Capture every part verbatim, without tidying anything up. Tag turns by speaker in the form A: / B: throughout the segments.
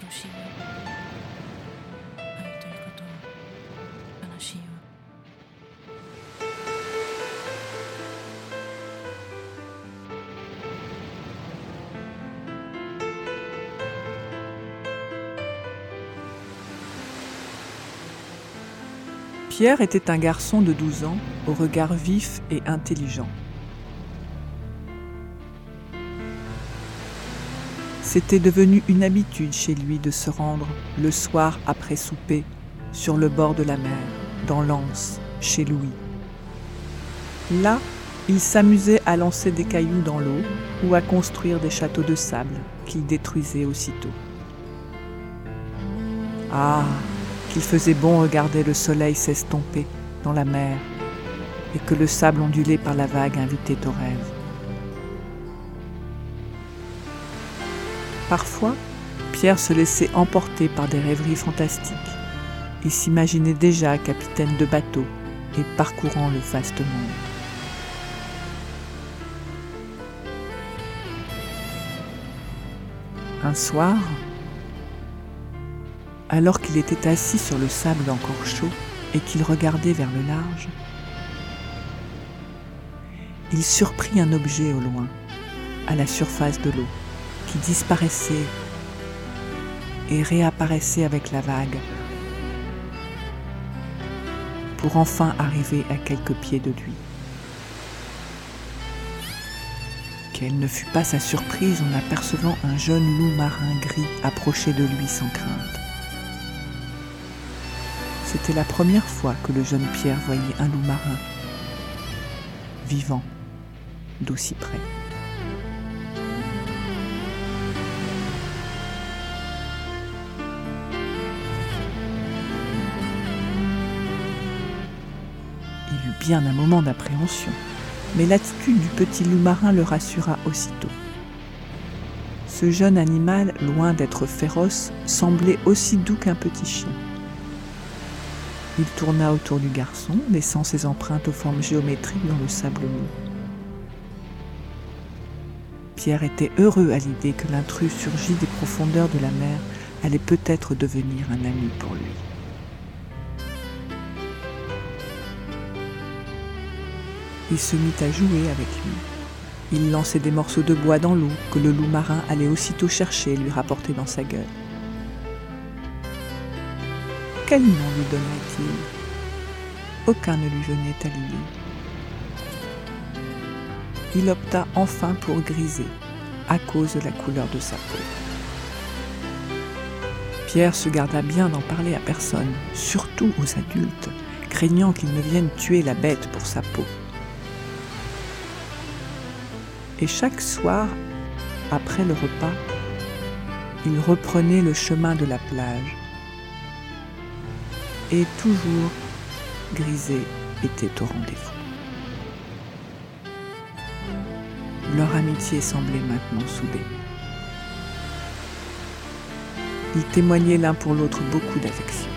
A: しいよ。会いたい方は悲しいよ。
B: Pierre était un garçon de douze ans, au regard vif et intelligent. C'était devenu une habitude chez lui de se rendre, le soir après souper, sur le bord de la mer, dans l'Anse, chez Louis. Là, il s'amusait à lancer des cailloux dans l'eau ou à construire des châteaux de sable qu'il détruisait aussitôt. Ah, qu'il faisait bon regarder le soleil s'estomper dans la mer et que le sable ondulé par la vague invitait au rêve. Parfois, Pierre se laissait emporter par des rêveries fantastiques et s'imaginait déjà capitaine de bateau et parcourant le vaste monde. Un soir, alors qu'il était assis sur le sable encore chaud et qu'il regardait vers le large, il surprit un objet au loin, à la surface de l'eau, qui disparaissait et réapparaissait avec la vague, pour enfin arriver à quelques pieds de lui. Quelle ne fut pas sa surprise en apercevant un jeune loup marin gris approcher de lui sans crainte. C'était la première fois que le jeune Pierre voyait un loup marin, vivant, d'aussi près. Il eut bien un moment d'appréhension, mais l'attitude du petit loup marin le rassura aussitôt. Ce jeune animal, loin d'être féroce, semblait aussi doux qu'un petit chien. Il tourna autour du garçon, laissant ses empreintes aux formes géométriques dans le sable mou. Pierre était heureux à l'idée que l'intrus surgi des profondeurs de la mer allait peut-être devenir un ami pour lui. Il se mit à jouer avec lui. Il lançait des morceaux de bois dans l'eau que le loup marin allait aussitôt chercher et lui rapporter dans sa gueule. Quel nom lui donnerait-il ? Aucun ne lui venait à l'idée. Il opta enfin pour Grisé, à cause de la couleur de sa peau. Pierre se garda bien d'en parler à personne, surtout aux adultes, craignant qu'ils ne viennent tuer la bête pour sa peau. Et chaque soir, après le repas, il reprenait le chemin de la plage. Et toujours, Grisé était au rendez-vous. Leur amitié semblait maintenant soudée. Ils témoignaient l'un pour l'autre beaucoup d'affection.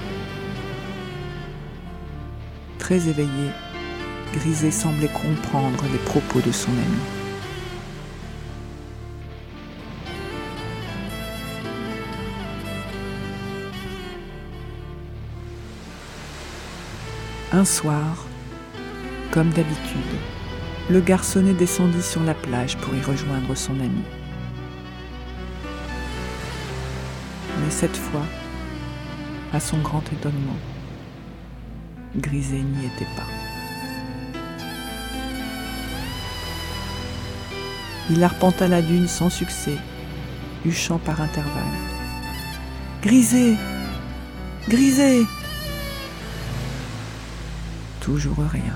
B: Très éveillé, Grisé semblait comprendre les propos de son ami. Un soir, comme d'habitude, le garçonnet descendit sur la plage pour y rejoindre son ami. Mais cette fois, à son grand étonnement, Grisé n'y était pas. Il arpenta la dune sans succès, huchant par intervalles. « Grisé ! Grisé !» Toujours rien.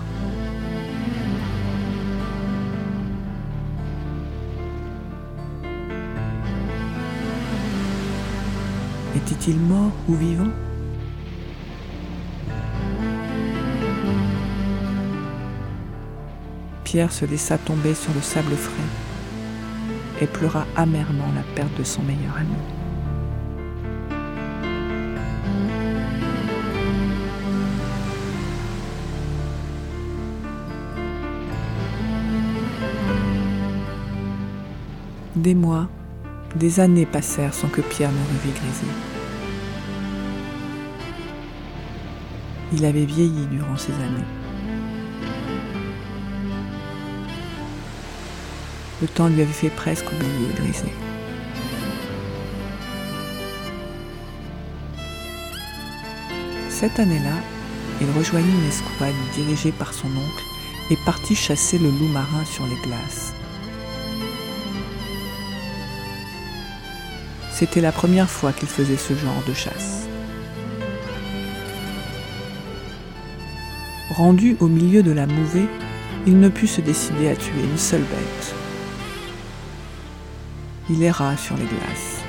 B: Était-il mort ou vivant ? Pierre se laissa tomber sur le sable frais et pleura amèrement la perte de son meilleur ami. Des mois, Des années passèrent sans que Pierre ne revît Grisé. Il avait vieilli durant ces années. Le temps lui avait fait presque oublier Grisé. Cette année-là, il rejoignit une escouade dirigée par son oncle et partit chasser le loup marin sur les glaces. C'était la première fois qu'il faisait ce genre de chasse. Rendu au milieu de la mouvée, il ne put se décider à tuer une seule bête. Il erra sur les glaces.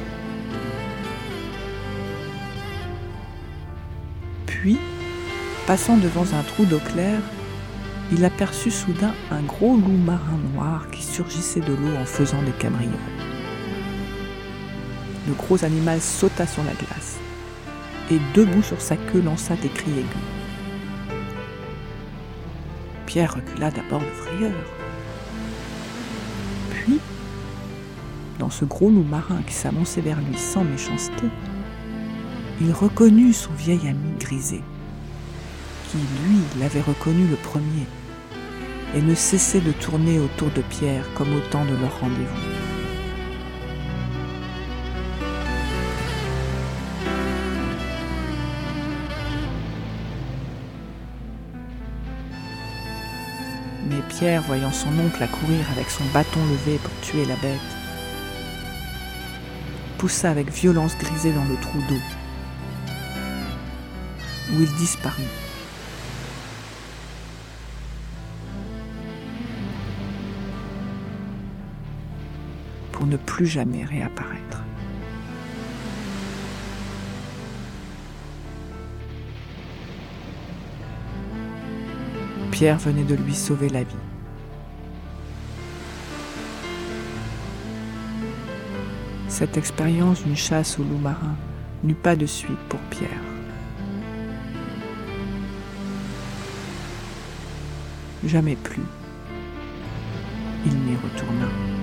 B: Puis, passant devant un trou d'eau claire, il aperçut soudain un gros loup marin noir qui surgissait de l'eau en faisant des cabrioles. Le gros animal sauta sur la glace et, debout sur sa queue, lança des cris aigus. Pierre recula d'abord de frayeur. Puis, dans ce gros loup marin qui s'avançait vers lui sans méchanceté, il reconnut son vieil ami Grisé, qui, lui, l'avait reconnu le premier, et ne cessait de tourner autour de Pierre comme au temps de leur rendez-vous. Mais Pierre, voyant son oncle accourir avec son bâton levé pour tuer la bête, poussa avec violence Grisé dans le trou d'eau, où il disparut. Pour ne plus jamais réapparaître. Pierre venait de lui sauver la vie. Cette expérience d'une chasse au loup marin n'eut pas de suite pour Pierre. Jamais plus, il n'y retourna.